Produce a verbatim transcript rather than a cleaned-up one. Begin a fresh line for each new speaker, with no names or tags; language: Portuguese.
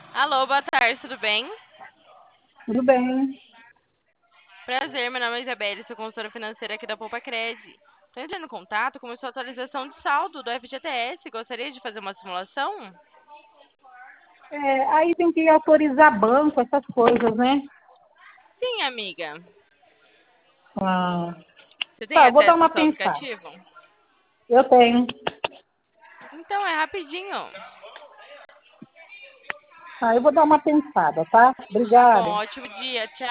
Alô, boa tarde, tudo bem?
Tudo bem.
Prazer, meu nome é Isabelle, sou consultora financeira aqui da Poupa Cred. Estou entrando em contato com a sua atualização de saldo do F G T S. Gostaria de fazer uma simulação?
É, aí tem que autorizar banco, essas coisas, né?
Sim, amiga.
Ah,
Você tem
tá, eu vou dar
acesso ao
uma
seu
pensada.
aplicativo?
Eu tenho.
Então, é rapidinho.
Ah, eu vou dar uma pensada, tá?
Tá bom,
Obrigada.
ótimo dia, tchau.